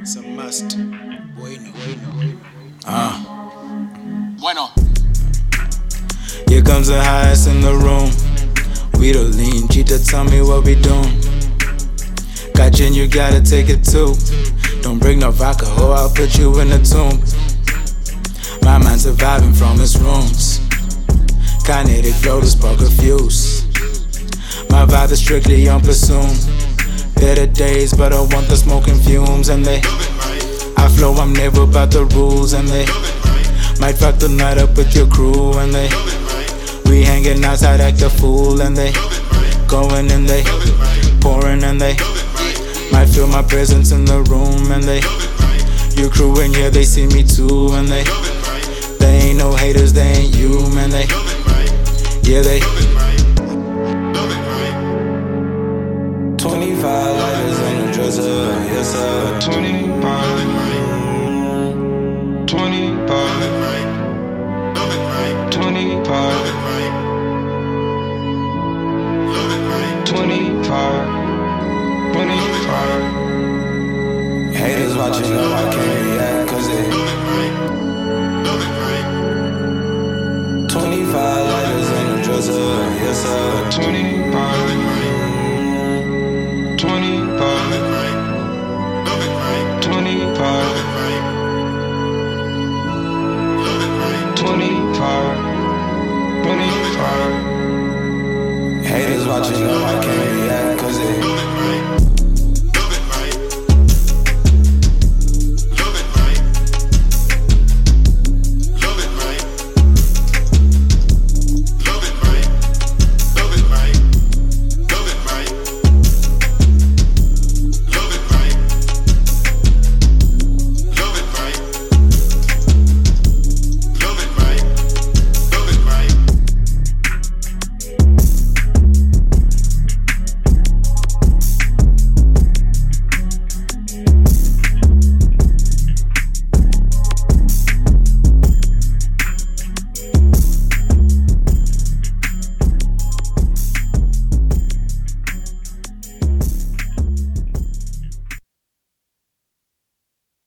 It's a must. Bueno. Bueno. Here comes the highest in the room. We the lean, Cheetah, tell me what we doing. Got gin, you gotta take it too. Don't bring no vodka, or I'll put you in a tomb. My mind surviving from its rooms. Kinetic flow to spark a fuse. My vibe is strictly on pursuit. Better days, but I want the smoking fumes. And I flow, I'm never about the rules. And they might fuck the night up with your crew. And we hanging outside, act a fool. And they going and they pouring. And they might feel my presence in the room. And your crew in here, they see me too. And they ain't no haters, they ain't you, man. They 25 lighters in the dresser, yes sir. 25, 25, 25, 25, 25. Haters watching up, I can't react cause they 25 lighters in the dresser, yes sir. 25